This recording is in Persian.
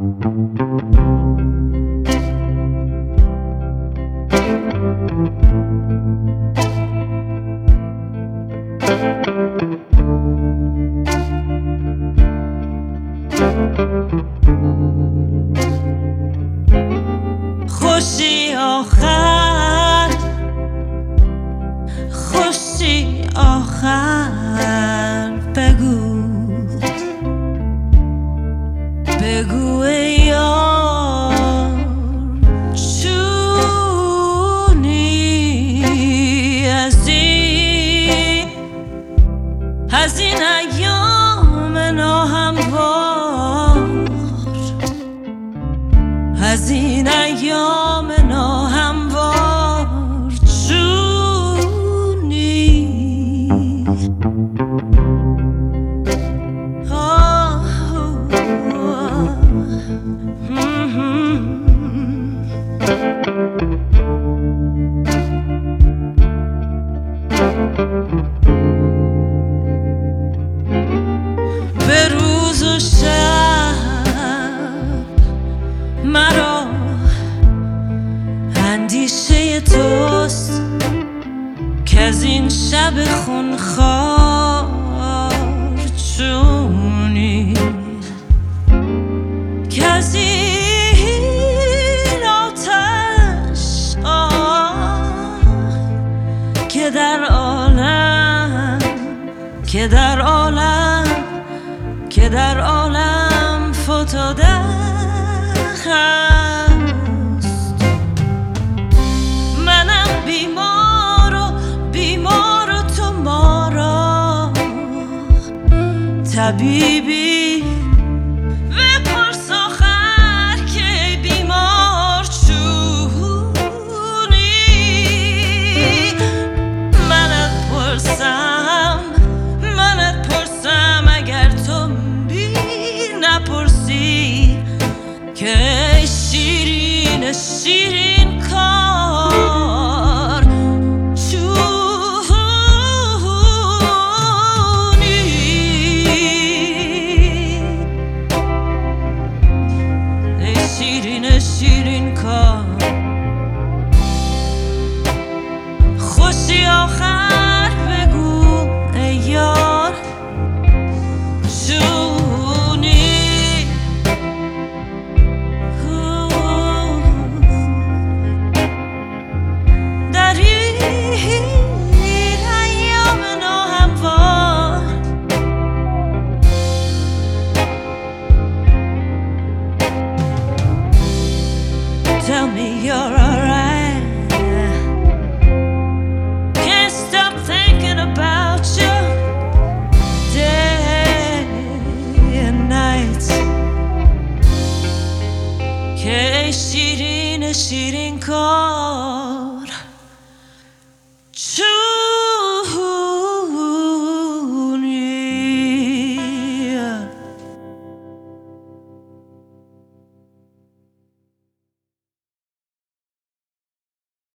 خوشی آخر، خوشی آخر، بگو بگو ای یار چونی از این ایام ناهموار، از این ایام ناهموار چونی. به روز و شب مرا اندیشه توست که از این شب خونخوار چونی، که از این آتش که در عالم که در عالم که در عالم فتاده هست. منم بیمار و تو ما را طبیبی بپرس آخر که بیمار چونی. منت پرسم اگر تو نپرسی که شیرین شیرین کار چونی. ای شیرین شیرین کار، خوشی آخر بگو ای یار چونی. در این ایام ناهموار tell me you're alright. Can't stop thinking about you day and night. که شیرین شیرین کار